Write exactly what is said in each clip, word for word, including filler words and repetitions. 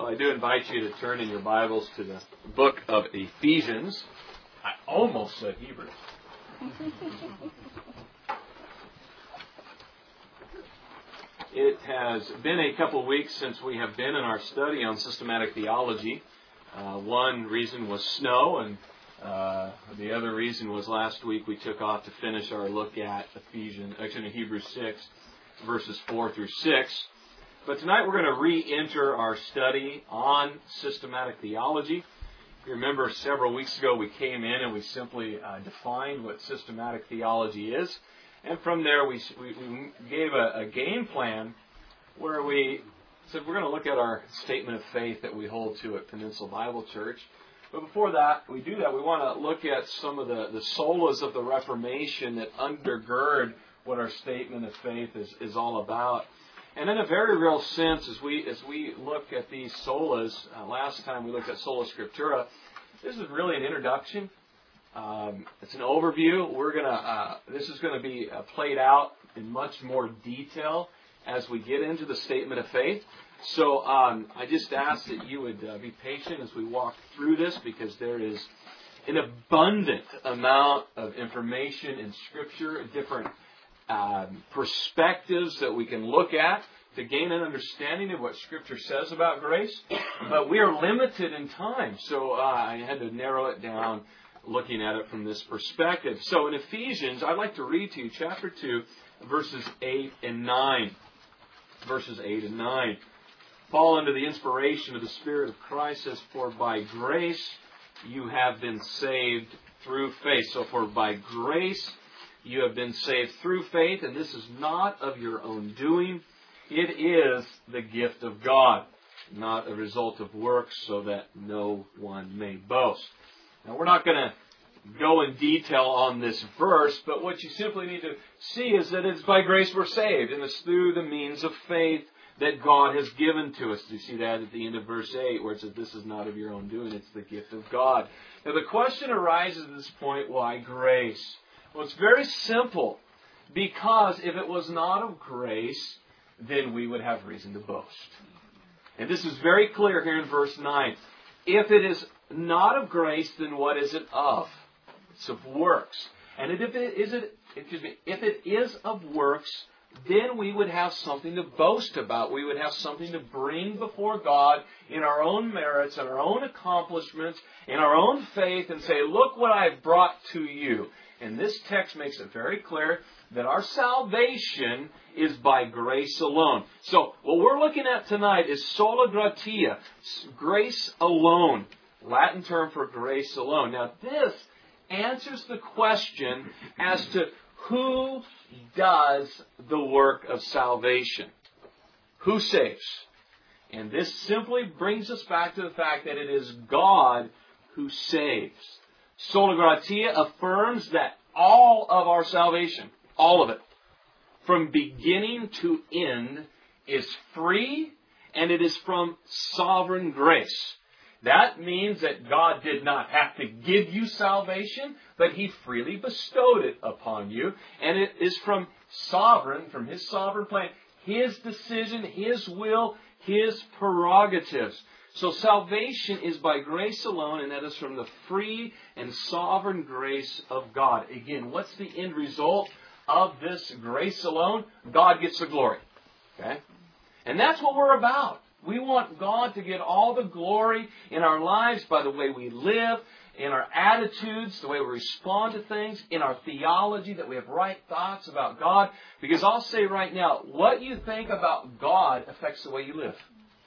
Well, I do invite you to turn in your Bibles to the book of Ephesians. I almost said Hebrews. It has been a couple of weeks since we have been in our study on systematic theology. Uh, one reason was snow, and uh, the other reason was last week we took off to finish our look at Ephesians, actually Hebrews six, verses four through six. But tonight we're going to re-enter our study on systematic theology. If you remember, several weeks ago we came in and we simply uh, defined what systematic theology is. And from there we, we, we gave a, a game plan where we said we're going to look at our statement of faith that we hold to at Peninsula Bible Church. But before that, we do that, we want to look at some of the, the solas of the Reformation that undergird what our statement of faith is, is all about. And in a very real sense, as we as we look at these solas, uh, last time we looked at Sola Scriptura, this is really an introduction. Um, it's an overview. We're gonna. Uh, this is going to be uh, played out in much more detail as we get into the statement of faith. So um, I just ask that you would uh, be patient as we walk through this, because there is an abundant amount of information in Scripture, different Um, perspectives that we can look at to gain an understanding of what Scripture says about grace. But we are limited in time, so uh, I had to narrow it down looking at it from this perspective. So in Ephesians, I'd like to read to you chapter two, verses eight and nine. Verses eight and nine. Paul, under the inspiration of the Spirit of Christ, says, "For by grace you have been saved through faith." So for by grace you have been saved through faith, and this is not of your own doing. It is the gift of God, not a result of works, so that no one may boast. Now, we're not going to go in detail on this verse, but what you simply need to see is that it's by grace we're saved, and it's through the means of faith that God has given to us. You see that at the end of verse eight, where it says, "This is not of your own doing, it's the gift of God." Now, the question arises at this point, why grace? Well, it's very simple, because if it was not of grace, then we would have reason to boast. And this is very clear here in verse nine. If it is not of grace, then what is it of? It's of works. And if it is, it, excuse me, if it is of works, then we would have something to boast about. We would have something to bring before God in our own merits, in our own accomplishments, in our own faith, and say, "Look what I've brought to you." And this text makes it very clear that our salvation is by grace alone. So what we're looking at tonight is sola gratia, grace alone, Latin term for grace alone. Now this answers the question as to who does the work of salvation. Who saves? And this simply brings us back to the fact that it is God who saves. Sola gratia affirms that all of our salvation, all of it, from beginning to end, is free, and it is from sovereign grace. That means that God did not have to give you salvation, but He freely bestowed it upon you, and it is from sovereign, from His sovereign plan, His decision, His will, His prerogatives. So salvation is by grace alone, and that is from the free and sovereign grace of God. Again, what's the end result of this grace alone? God gets the glory. Okay? And that's what we're about. We want God to get all the glory in our lives by the way we live, in our attitudes, the way we respond to things, in our theology, that we have right thoughts about God. Because I'll say right now, what you think about God affects the way you live.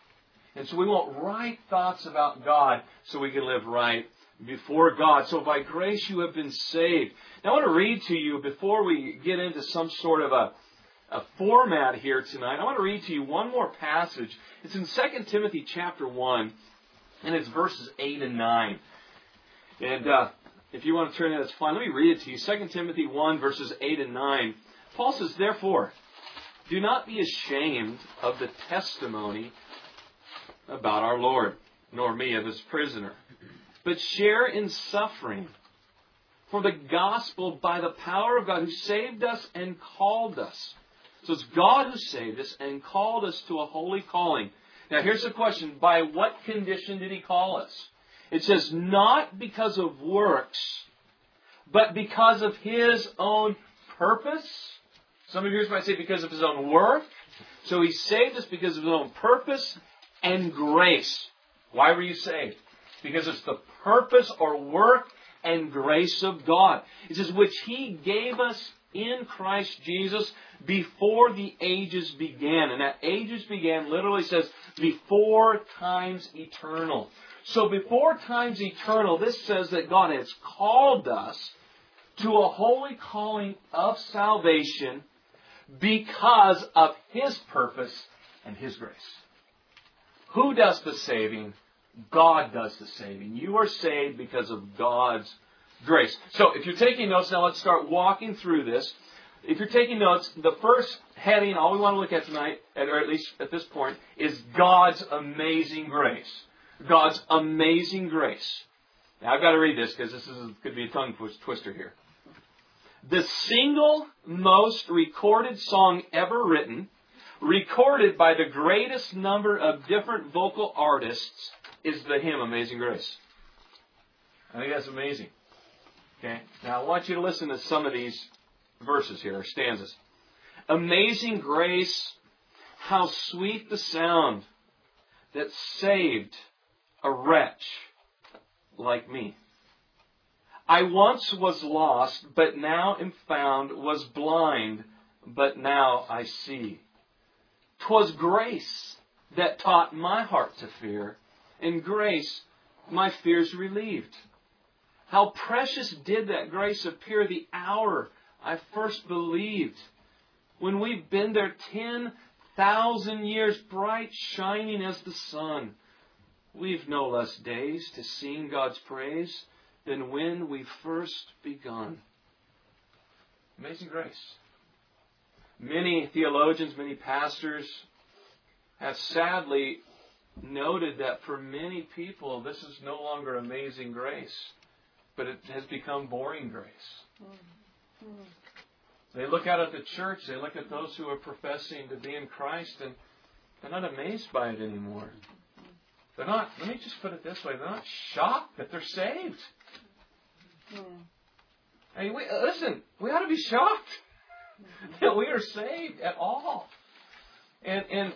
And so we want right thoughts about God so we can live right before God. So by grace you have been saved. Now I want to read to you, before we get into some sort of a, a format here tonight, I want to read to you one more passage. It's in Second Timothy chapter one, and it's verses eight and nine. And uh, if you want to turn that, it's fine. Let me read it to you. Second Timothy one, verses eight and nine. Paul says, "Therefore, do not be ashamed of the testimony about our Lord, nor me of His prisoner, but share in suffering for the gospel by the power of God, who saved us and called us." So it's God who saved us and called us to a holy calling, Now here's the question. By what condition did He call us? It says, not because of works, but because of His own purpose. Some of you might say because of His own work. So He saved us because of His own purpose and grace. Why were you saved? Because it's the purpose or work and grace of God. It says, which He gave us in Christ Jesus before the ages began. And that ages began literally says before times eternal. So before times eternal, this says that God has called us to a holy calling of salvation because of His purpose and His grace. Who does the saving? God does the saving. You are saved because of God's grace. So if you're taking notes, now let's start walking through this. If you're taking notes, the first heading, all we want to look at tonight, or at least at this point, is God's amazing grace. God's amazing grace. Now I've got to read this because this is could be a tongue twister here. The single most recorded song ever written, recorded by the greatest number of different vocal artists, is the hymn Amazing Grace. I think that's amazing. Okay. Now I want you to listen to some of these verses here, or stanzas. Amazing grace, how sweet the sound that saved a wretch like me. I once was lost, but now am found, was blind, but now I see. 'Twas grace that taught my heart to fear, and grace my fears relieved. How precious did that grace appear the hour I first believed. When we've been there ten thousand years, bright shining as the sun, we've no less days to sing God's praise than when we first begun. Amazing grace. Many theologians, many pastors have sadly noted that for many people this is no longer amazing grace, but it has become boring grace. Mm-hmm. They look out at the church, they look at those who are professing to be in Christ, and they're not amazed by it anymore. They're not, let me just put it this way, they're not shocked that they're saved. Yeah. I mean, we, listen, we ought to be shocked that we are saved at all. And and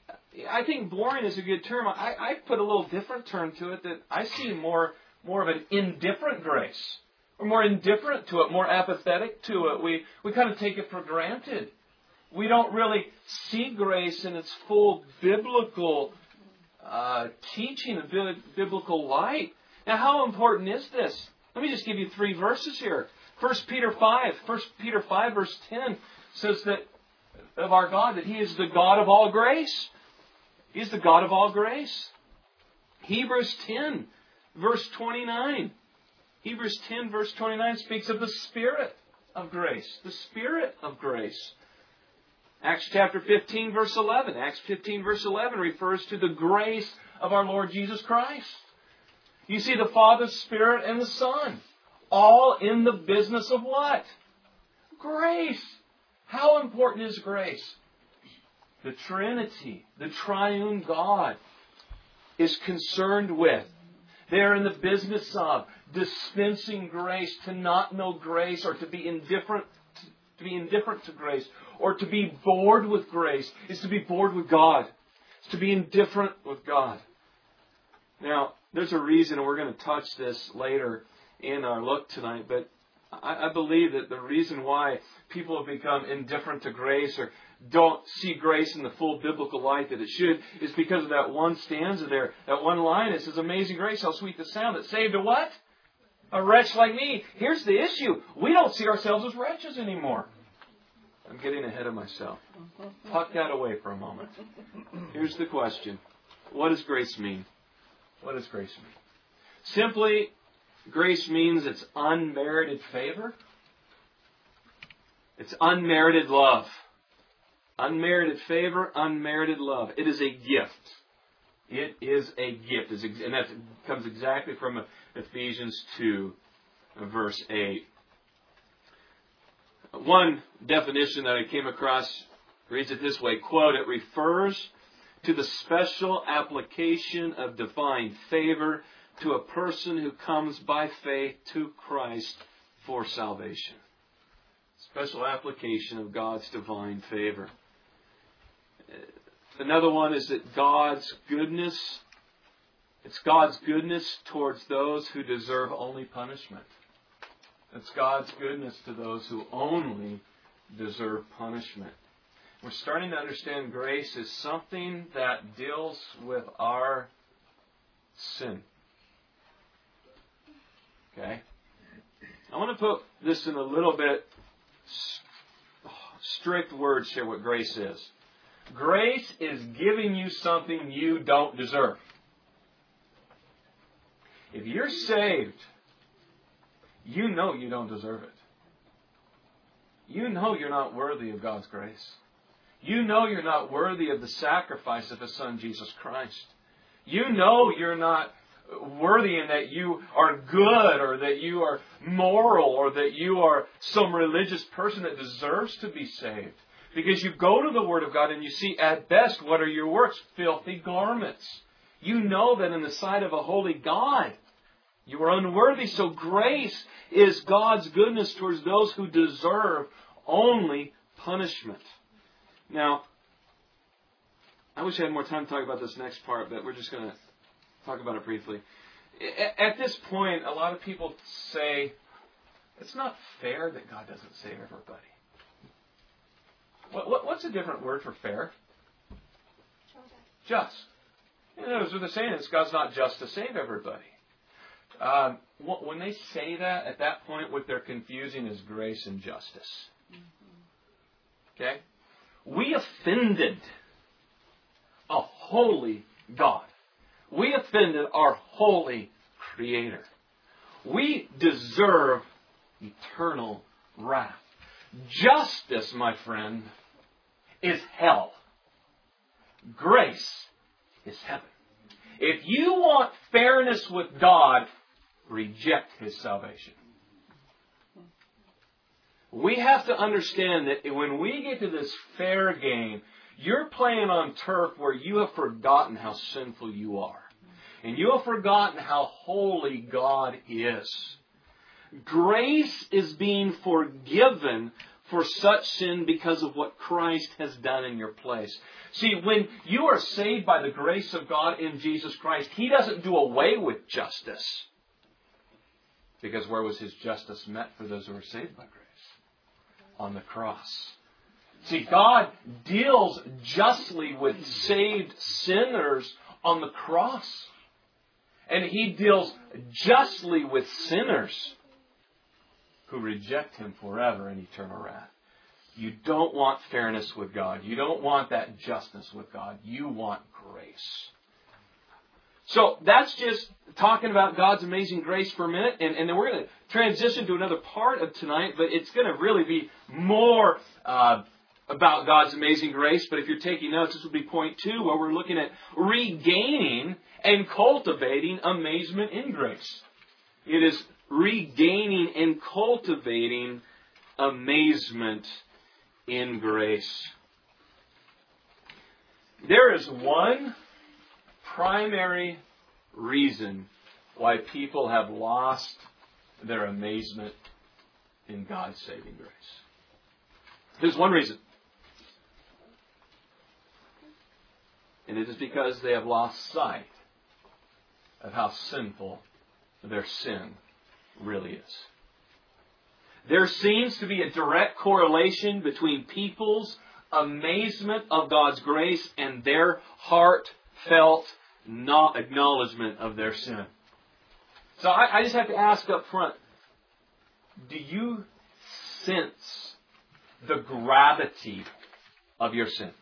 I think boring is a good term. I, I put a little different term to it that I see more, more of an indifferent grace. We're more indifferent to it, more apathetic to it. We, we kind of take it for granted. We don't really see grace in its full biblical uh, teaching, the biblical light. Now, how important is this? Let me just give you three verses here. First Peter five. First Peter five verse ten says that of our God that He is the God of all grace. He is the God of all grace. Hebrews ten verse twenty-nine. Hebrews ten verse twenty-nine speaks of the Spirit of grace. The Spirit of grace. Acts chapter fifteen verse eleven. Acts fifteen verse eleven refers to the grace of our Lord Jesus Christ. You see the Father, Spirit, and the Son. All in the business of what? Grace. How important is grace? The Trinity, the triune God, is concerned with. They're in the business of dispensing grace. To not know grace, or to be indifferent, to be indifferent to grace, or to be bored with grace, is to be bored with God. It's to be indifferent with God. Now, there's a reason, and we're going to touch this later in our look tonight, but I, I believe that the reason why people have become indifferent to grace or don't see grace in the full biblical light that it should is because of that one stanza there, that one line. It says, amazing grace, how sweet the sound that saved a what? A wretch like me. Here's the issue. We don't see ourselves as wretches anymore. I'm getting ahead of myself. Tuck that away for a moment. Here's the question. What does grace mean? What does grace mean? Simply, grace means it's unmerited favor. It's unmerited love. Unmerited favor, unmerited love. It is a gift. It is a gift. And that comes exactly from Ephesians two, verse eight. One definition that I came across reads it this way, quote, it refers to the special application of divine favor to a person who comes by faith to Christ for salvation. Special application of God's divine favor. Another one is that God's goodness, it's God's goodness towards those who deserve only punishment. It's God's goodness to those who only deserve punishment. We're starting to understand grace is something that deals with our sin. Okay? I want to put this in a little bit strict words here, what grace is. Grace is giving you something you don't deserve. If you're saved, you know you don't deserve it. You know you're not worthy of God's grace. You know you're not worthy of the sacrifice of His Son, Jesus Christ. You know you're not worthy in that you are good or that you are moral or that you are some religious person that deserves to be saved. Because you go to the Word of God and you see at best what are your works? Filthy garments. You know that in the sight of a holy God you are unworthy. So grace is God's goodness towards those who deserve only punishment. Now, I wish I had more time to talk about this next part, but we're just going to talk about it briefly. At this point, a lot of people say, it's not fair that God doesn't save everybody. What, what, what's a different word for fair? Just. You know, what they're saying is God's not just to save everybody. Um, when they say that, at that point, what they're confusing is grace and justice. Okay? We offended a holy God. We offended our holy Creator. We deserve eternal wrath. Justice, my friend, is hell. Grace is heaven. If you want fairness with God, reject His salvation. We have to understand that when we get to this fair game, you're playing on turf where you have forgotten how sinful you are. And you have forgotten how holy God is. Grace is being forgiven for such sin because of what Christ has done in your place. See, when you are saved by the grace of God in Jesus Christ, He doesn't do away with justice. Because where was His justice met for those who are saved by grace? On the cross. See, God deals justly with saved sinners on the cross. And He deals justly with sinners who reject Him forever in eternal wrath. You don't want fairness with God. You don't want that justice with God. You want grace. So that's just talking about God's amazing grace for a minute. And, and then we're going to transition to another part of tonight. But it's going to really be more uh, about God's amazing grace. But if you're taking notes, this will be point two, where we're looking at regaining and cultivating amazement in grace. It is regaining and cultivating amazement in grace. There is one primary reason why people have lost their amazement in God's saving grace. There's one reason. And it is because they have lost sight of how sinful their sin really is. There seems to be a direct correlation between people's amazement of God's grace and their heartfelt acknowledgement of their sin. So I, I just have to ask up front, do you sense the gravity of your sin?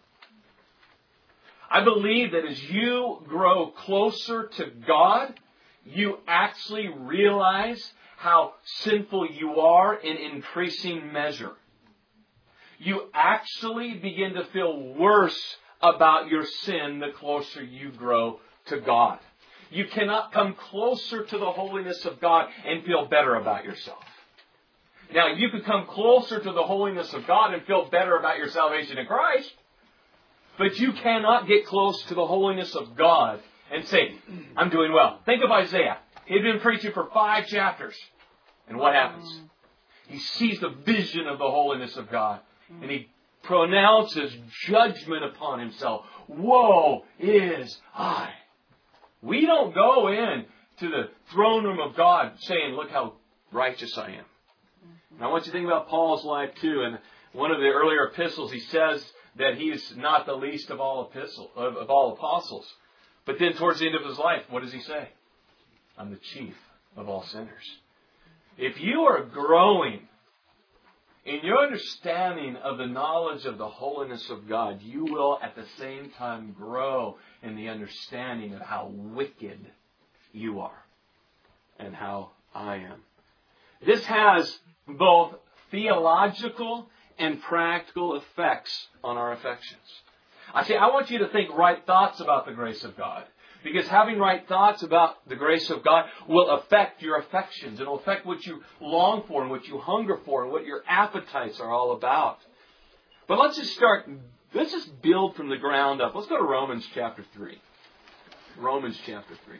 I believe that as you grow closer to God, you actually realize how sinful you are in increasing measure. You actually begin to feel worse about your sin the closer you grow to God. You cannot come closer to the holiness of God and feel better about yourself. Now, you could come closer to the holiness of God and feel better about your salvation in Christ. But you cannot get close to the holiness of God and say, I'm doing well. Think of Isaiah. He'd been preaching for five chapters. And what happens? He sees the vision of the holiness of God. And he pronounces judgment upon himself. Woe is I. We don't go in to the throne room of God saying, look how righteous I am. And I want you to think about Paul's life too. In one of the earlier epistles, he says that he is not the least of all epistle, of, of all apostles. But then towards the end of his life, what does he say? I'm the chief of all sinners. If you are growing in your understanding of the knowledge of the holiness of God, you will at the same time grow in the understanding of how wicked you are and how I am. This has both theological and practical effects on our affections. I say, I want you to think right thoughts about the grace of God. Because having right thoughts about the grace of God will affect your affections. It will affect what you long for and what you hunger for and what your appetites are all about. But let's just start, let's just build from the ground up. Let's go to Romans chapter three. Romans chapter three.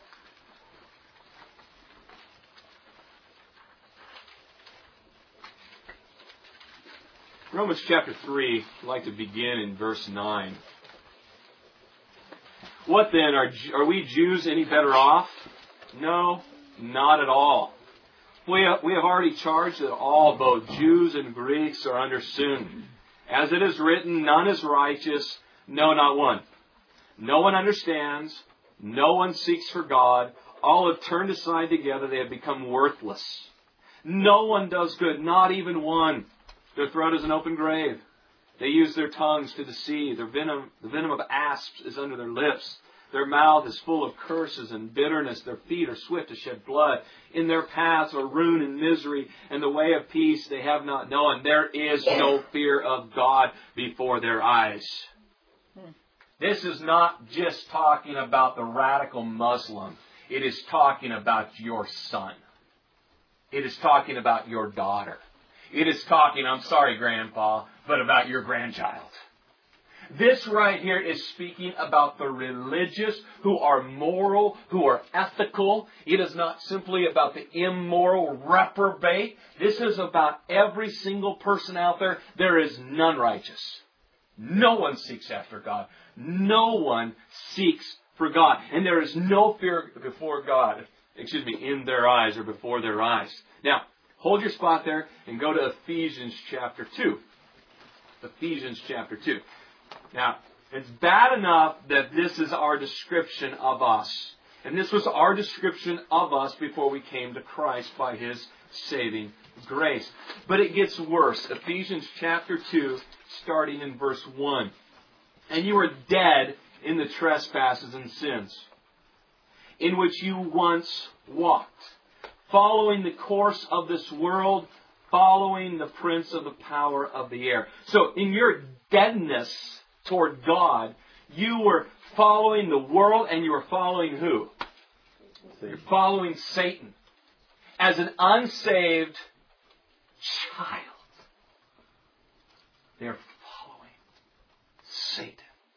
Romans chapter three, I'd like to begin in verse nine. What then? Are, are we Jews any better off? No, not at all. We have, we have already charged that all, both Jews and Greeks, are under sin. As it is written, none is righteous, no, not one. No one understands, no one seeks for God. All have turned aside together, they have become worthless. No one does good, not even one. Their throat is an open grave. They use their tongues to deceive. Their venom, the venom of asps is under their lips. Their mouth is full of curses and bitterness. Their feet are swift to shed blood. In their paths are ruin and misery, and the way of peace they have not known. There is no fear of God before their eyes. This is not just talking about the radical Muslim. It is talking about your son. It is talking about your daughter. It is talking, I'm sorry, Grandpa, but about your grandchild. This right here is speaking about the religious who are moral, who are ethical. It is not simply about the immoral reprobate. This is about every single person out there. There is none righteous. No one seeks after God. No one seeks for God. And there is no fear before God, excuse me, in their eyes or before their eyes. Now, hold your spot there and go to Ephesians chapter two. Ephesians chapter two. Now, it's bad enough that this is our description of us. And this was our description of us before we came to Christ by His saving grace. But it gets worse. Ephesians chapter two, starting in verse one. And you were dead in the trespasses and sins, in which you once walked, following the course of this world, following the prince of the power of the air. So in your deadness toward God, you were following the world, and you were following who? So you're following Satan. As an unsaved child, they're following Satan.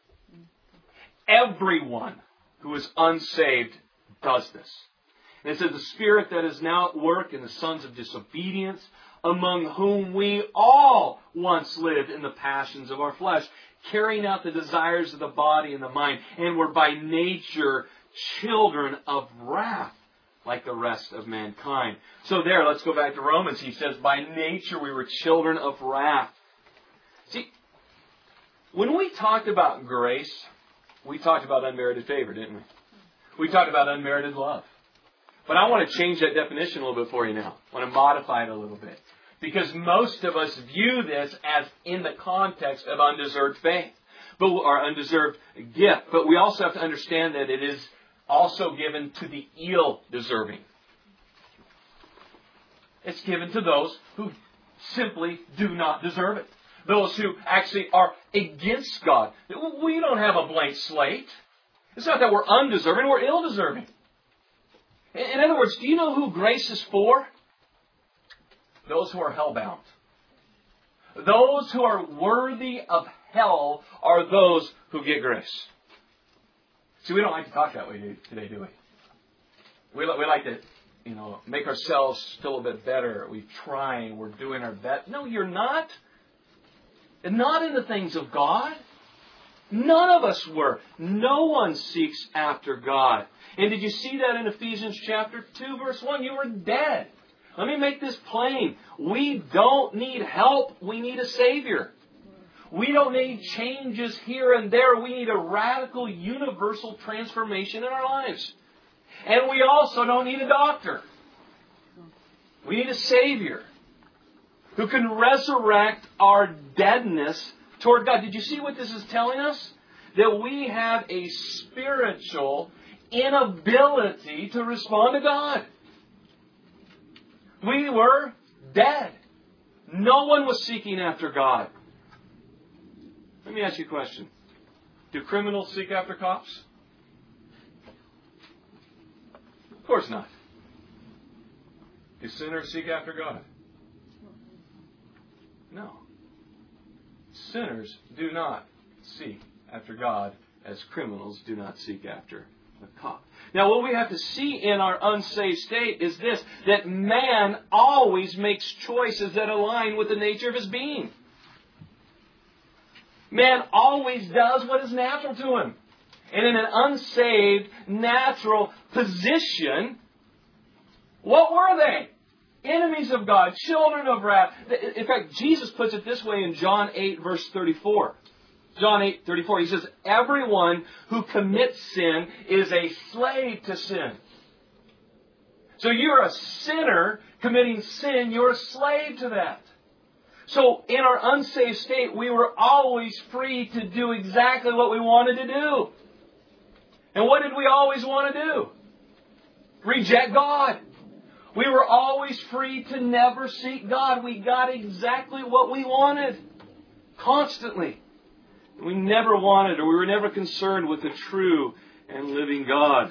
Everyone who is unsaved does this. And it says, the spirit that is now at work in the sons of disobedience, among whom we all once lived in the passions of our flesh, carrying out the desires of the body and the mind, and were by nature children of wrath, like the rest of mankind. So there, let's go back to Romans. He says, by nature we were children of wrath. See, when we talked about grace, we talked about unmerited favor, didn't we? We talked about unmerited love. But I want to change that definition a little bit for you now. I want to modify it a little bit. Because most of us view this as in the context of undeserved faith, but or undeserved gift. But we also have to understand that it is also given to the ill-deserving. It's given to those who simply do not deserve it. Those who actually are against God. We don't have a blank slate. It's not that we're undeserving, we're ill-deserving. In other words, do you know who grace is for? Those who are hellbound. Those who are worthy of hell are those who get grace. See, we don't like to talk that way today, do we? We, we like to, you know, make ourselves feel a bit better. We're trying. We're doing our best. No, you're not. And not in the things of God. None of us were. No one seeks after God. And did you see that in Ephesians chapter two, verse one? You were dead. Let me make this plain. We don't need help. We need a Savior. We don't need changes here and there. We need a radical, universal transformation in our lives. And we also don't need a doctor. We need a Savior who can resurrect our deadness toward God. Did you see what this is telling us? That we have a spiritual inability to respond to God. We were dead. No one was seeking after God. Let me ask you a question. Do criminals seek after cops? Of course not. Do sinners seek after God? No. Sinners do not seek after God as criminals do not seek after the cop. Now, what we have to see in our unsaved state is this, that man always makes choices that align with the nature of his being. Man always does what is natural to him. And in an unsaved, natural position, what were they? Enemies of God, children of wrath. In fact, Jesus puts it this way in John eight, verse thirty-four. John eight, thirty-four, he says, everyone who commits sin is a slave to sin. So you're a sinner committing sin, you're a slave to that. So in our unsaved state, we were always free to do exactly what we wanted to do. And what did we always want to do? Reject God. We were always free to never seek God. We got exactly what we wanted. Constantly. We never wanted, or we were never concerned with the true and living God.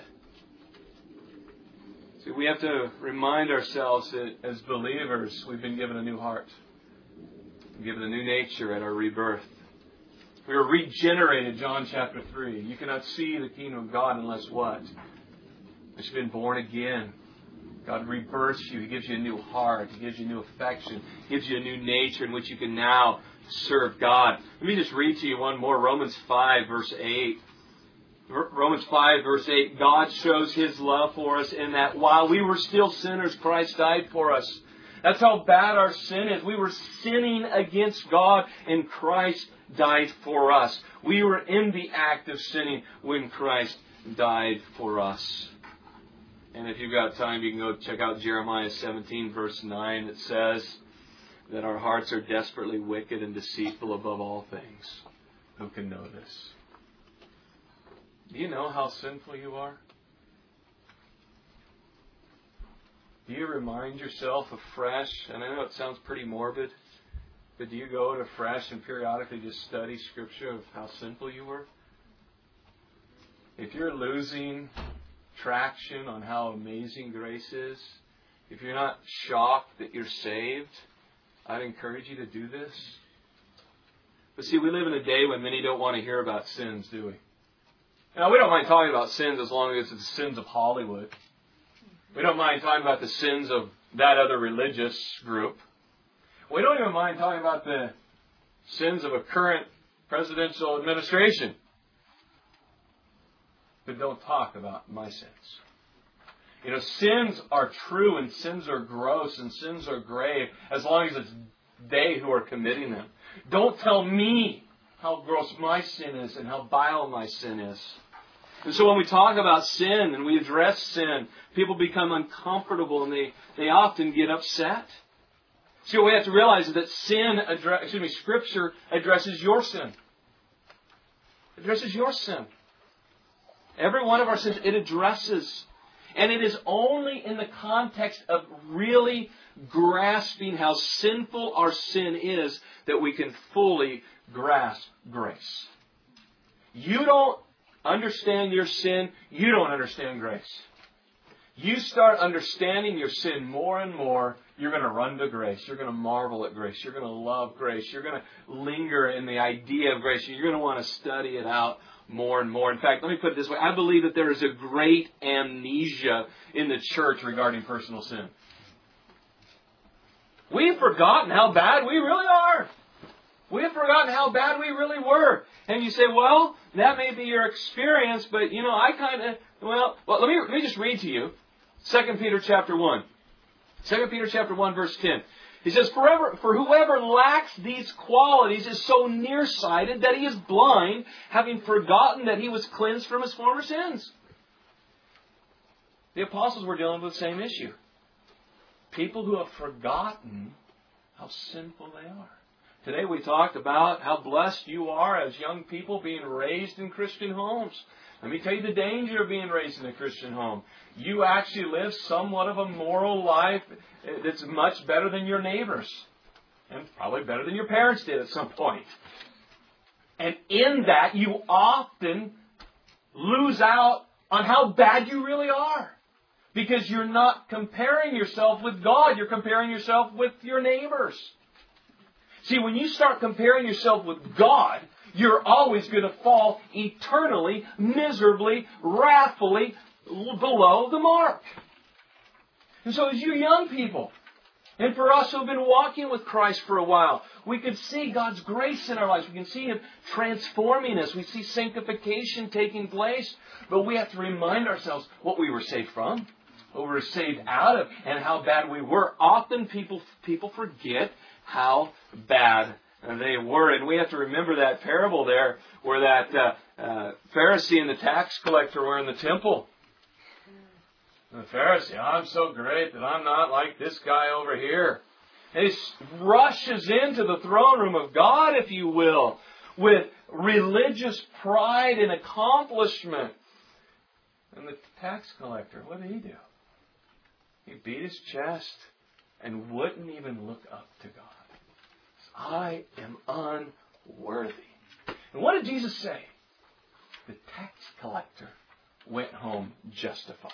See, we have to remind ourselves that as believers, we've been given a new heart. We've given a new nature at our rebirth. We were regenerated, John chapter three. You cannot see the kingdom of God unless what? Unless you've been born again. God rebirths you. He gives you a new heart. He gives you a new affection. He gives you a new nature in which you can now serve God. Let me just read to you one more. Romans five, verse eight. Romans five, verse eight. God shows His love for us in that while we were still sinners, Christ died for us. That's how bad our sin is. We were sinning against God, and Christ died for us. We were in the act of sinning when Christ died for us. And if you've got time, you can go check out Jeremiah seventeen, verse nine. It says that our hearts are desperately wicked and deceitful above all things. Who can know this? Do you know how sinful you are? Do you remind yourself afresh, and I know it sounds pretty morbid, but do you go to fresh and periodically just study Scripture of how sinful you were? If you're losing traction on how amazing grace is, if you're not shocked that you're saved, I'd encourage you to do this. But see, we live in a day when many don't want to hear about sins, do we? Now, we don't mind talking about sins as long as it's the sins of Hollywood. We don't mind talking about the sins of that other religious group. We don't even mind talking about the sins of a current presidential administration. But don't talk about my sins. You know, sins are true and sins are gross and sins are grave as long as it's they who are committing them. Don't tell me how gross my sin is and how vile my sin is. And so when we talk about sin and we address sin, people become uncomfortable and they, they often get upset. See, what we have to realize is that sin, address, excuse me, Scripture addresses your sin. It addresses your sin. Every one of our sins, it addresses. And it is only in the context of really grasping how sinful our sin is that we can fully grasp grace. You don't understand your sin, you don't understand grace. you start understanding your sin more and more, you're going to run to grace. You're going to marvel at grace. You're going to love grace. You're going to linger in the idea of grace. You're going to want to study it out more and more. In fact, let me put it this way. I believe that there is a great amnesia in the church regarding personal sin. We've forgotten how bad we really are. We've forgotten how bad we really were. And you say, well, that may be your experience, but, you know, I kind of, well, well let me let me just read to you Second Peter chapter one. Second Peter chapter one, verse ten. He says, Forever, for whoever lacks these qualities is so nearsighted that he is blind, having forgotten that he was cleansed from his former sins. The apostles were dealing with the same issue. People who have forgotten how sinful they are. Today we talked about how blessed you are as young people being raised in Christian homes. Let me tell you the danger of being raised in a Christian home. You actually live somewhat of a moral life that's much better than your neighbors. And probably better than your parents did at some point. And in that, you often lose out on how bad you really are. Because you're not comparing yourself with God. You're comparing yourself with your neighbors. See, when you start comparing yourself with God, you're always going to fall eternally, miserably, wrathfully below the mark. And so as you young people, and for us who have been walking with Christ for a while, we can see God's grace in our lives. We can see Him transforming us. We see sanctification taking place. But we have to remind ourselves what we were saved from, what we were saved out of, and how bad we were. Often people people forget how bad they were. And we have to remember that parable there where that uh, uh, Pharisee and the tax collector were in the temple. And the Pharisee, I'm so great that I'm not like this guy over here. And he rushes into the throne room of God, if you will, with religious pride and accomplishment. And the tax collector, what did he do? He beat his chest and wouldn't even look up to God. I am unworthy. And what did Jesus say? The tax collector went home justified,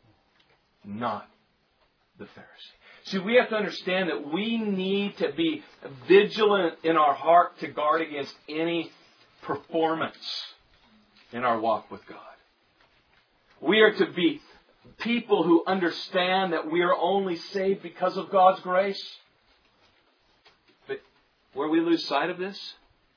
not the Pharisee. See, we have to understand that we need to be vigilant in our heart to guard against any performance in our walk with God. We are to be people who understand that we are only saved because of God's grace. But where we lose sight of this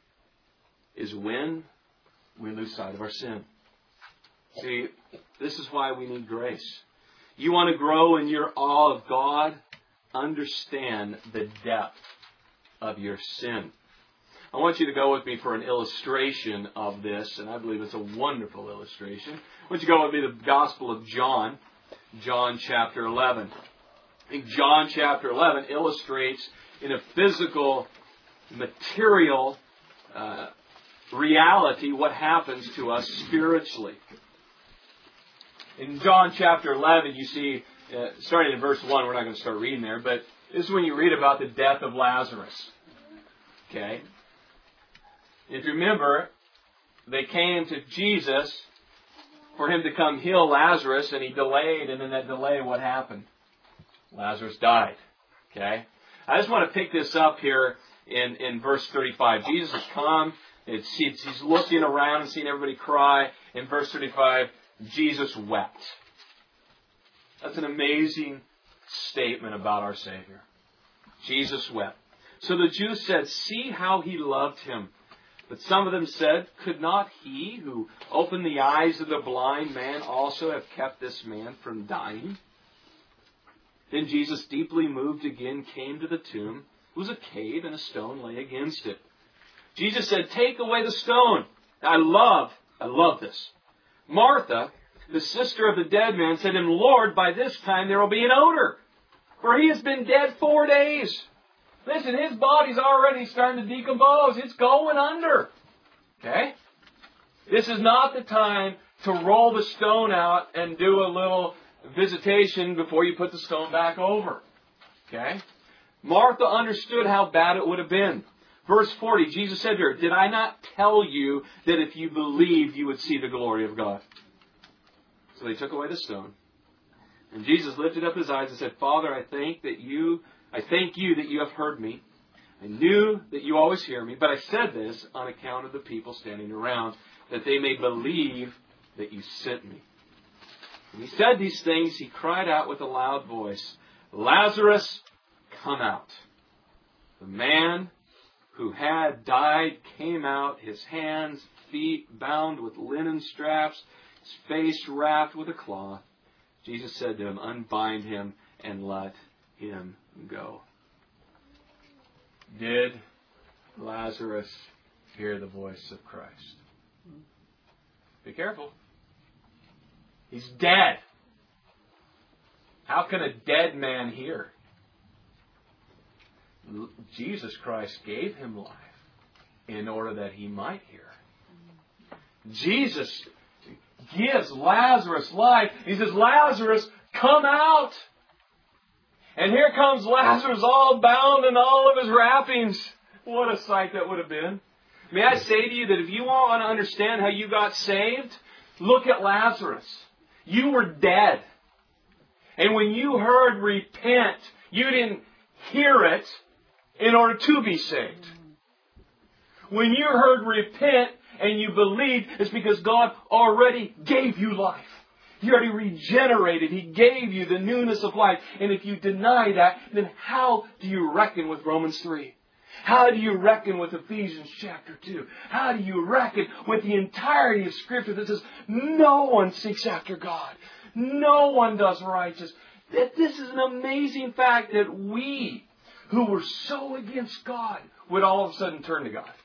is when we lose sight of our sin. See, this is why we need grace. You want to grow in your awe of God? Understand the depth of your sin. I want you to go with me for an illustration of this, and I believe it's a wonderful illustration. I want you to go with me to the Gospel of John, John chapter eleven. I think John chapter eleven illustrates in a physical, material uh, reality what happens to us spiritually. In John chapter eleven, you see, uh, starting in verse one, we're not going to start reading there, but this is when you read about the death of Lazarus. Okay? If you remember, they came to Jesus for Him to come heal Lazarus, and He delayed, and in that delay, what happened? Lazarus died. Okay? I just want to pick this up here in, in verse thirty-five. Jesus has come, it's, he's, he's looking around and seeing everybody cry. In verse thirty-five, Jesus wept. That's an amazing statement about our Savior. Jesus wept. So the Jews said, see how He loved Him. But some of them said, could not He who opened the eyes of the blind man also have kept this man from dying? Then Jesus, deeply moved again, came to the tomb. It was a cave, and a stone lay against it. Jesus said, take away the stone. I love, I love this. Martha, the sister of the dead man, said to Him, Lord, by this time there will be an odor, for he has been dead four days. Listen, his body's already starting to decompose. It's going under. Okay? This is not the time to roll the stone out and do a little visitation before you put the stone back over. Okay? Martha understood how bad it would have been. Verse forty, Jesus said to her, did I not tell you that if you believed, you would see the glory of God? So they took away the stone. And Jesus lifted up his eyes and said, Father, I thank that you, I thank you that you have heard me. I knew that you always hear me, but I said this on account of the people standing around, that they may believe that you sent me. When he said these things, he cried out with a loud voice, Lazarus, come out. The man who had died came out, his hands, feet bound with linen straps, his face wrapped with a cloth. Jesus said to him, unbind him and let him go. Did Lazarus hear the voice of Christ? Be careful. He's dead. How can a dead man hear? Jesus Christ gave him life in order that he might hear. Jesus gives Lazarus life. He says, Lazarus, come out. And here comes Lazarus all bound in all of his wrappings. What a sight that would have been. May I say to you that if you want to understand how you got saved, look at Lazarus. You were dead. And when you heard repent, you didn't hear it in order to be saved. When you heard repent and you believed, it's because God already gave you life. He already regenerated. He gave you the newness of life. And if you deny that, then how do you reckon with Romans three? How do you reckon with Ephesians chapter two? How do you reckon with the entirety of Scripture that says no one seeks after God? No one does righteous. That this is an amazing fact that we, who were so against God, would all of a sudden turn to God.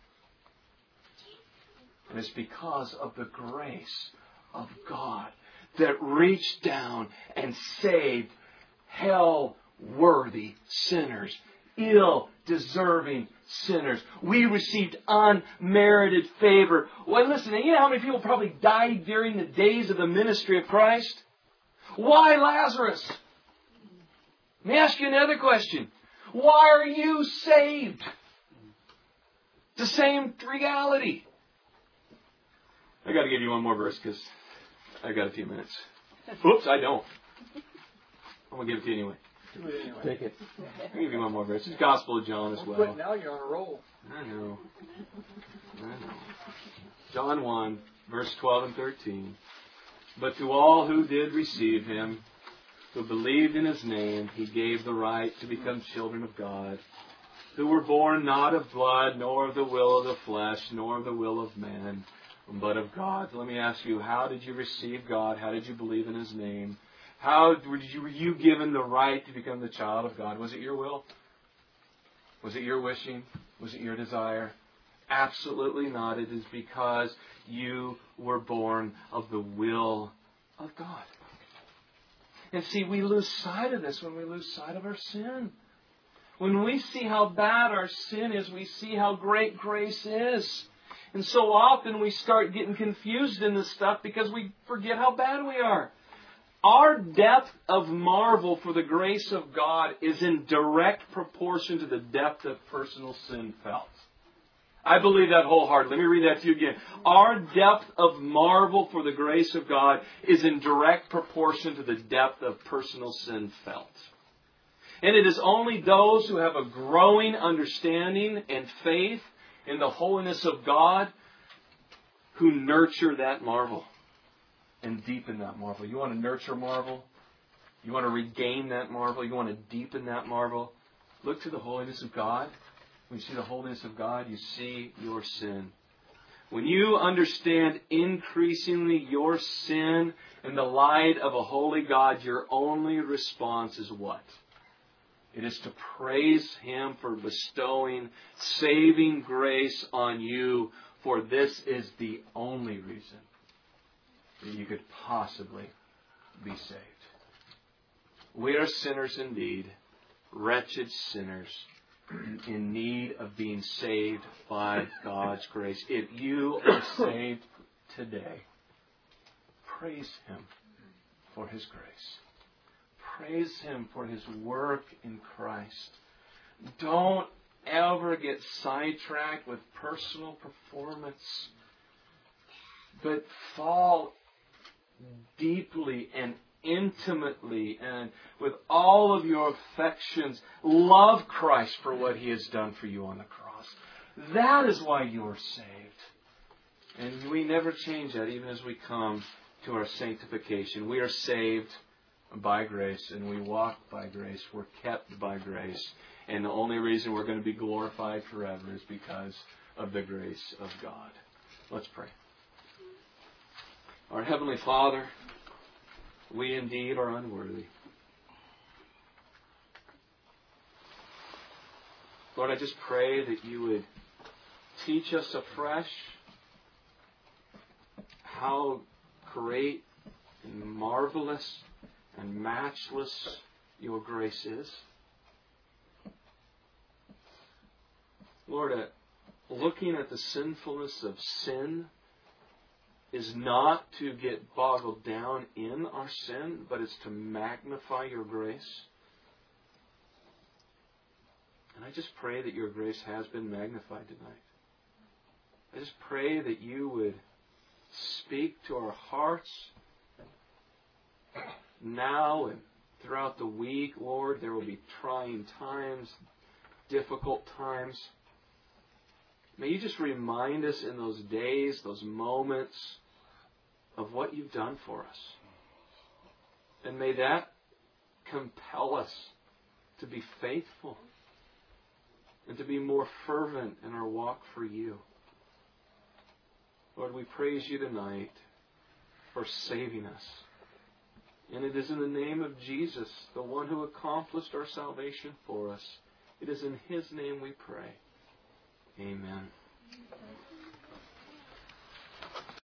And it's because of the grace of God that reached down and saved hell-worthy sinners, ill-deserving sinners. We received unmerited favor. Well, listen, you know how many people probably died during the days of the ministry of Christ? Why Lazarus? Let me ask you another question. Why are you saved? It's the same reality. I got to give you one more verse because I got a few minutes. Whoops, I don't. I'm going to give it to you anyway. Take it. I'll give you one more verse. It's Gospel of John as well. Now you're on a roll. I know. I know. John one, verse twelve and thirteen. But to all who did receive Him, who believed in His name, He gave the right to become children of God, who were born not of blood, nor of the will of the flesh, nor of the will of man, but of God. Let me ask you, how did you receive God? How did you believe in His name? How were you, were you given the right to become the child of God? Was it your will? Was it your wishing? Was it your desire? Absolutely not. It is because you were born of the will of God. And see, we lose sight of this when we lose sight of our sin. When we see how bad our sin is, we see how great grace is. And so often we start getting confused in this stuff because we forget how bad we are. Our depth of marvel for the grace of God is in direct proportion to the depth of personal sin felt. I believe that wholeheartedly. Let me read that to you again. Our depth of marvel for the grace of God is in direct proportion to the depth of personal sin felt. And it is only those who have a growing understanding and faith in the holiness of God who nurture that marvel and deepen that marvel. You want to nurture marvel? You want to regain that marvel? You want to deepen that marvel? Look to the holiness of God. When you see the holiness of God, you see your sin. When you understand increasingly your sin in the light of a holy God, your only response is what? It is to praise Him for bestowing saving grace on you, for this is the only reason that you could possibly be saved. We are sinners indeed, wretched sinners, in need of being saved by God's grace. If you are saved today, praise Him for His grace. Praise Him for His work in Christ. Don't ever get sidetracked with personal performance, but fall deeply and intimately and with all of your affections love Christ for what He has done for you on the cross. That is why you are saved. And we never change that even as we come to our sanctification. We are saved by grace and we walk by grace. We're kept by grace. And the only reason we're going to be glorified forever is because of the grace of God. Let's pray. Our Heavenly Father, we indeed are unworthy. Lord, I just pray that you would teach us afresh how great and marvelous and matchless your grace is. Lord, uh, looking at the sinfulness of sin is not to get boggled down in our sin, but it's to magnify your grace. And I just pray that your grace has been magnified tonight. I just pray that you would speak to our hearts now and throughout the week, Lord. There will be trying times, difficult times. May you just remind us in those days, those moments, of what you've done for us. And may that compel us to be faithful and to be more fervent in our walk for you. Lord, we praise you tonight for saving us. And it is in the name of Jesus, the one who accomplished our salvation for us. It is in His name we pray. Amen.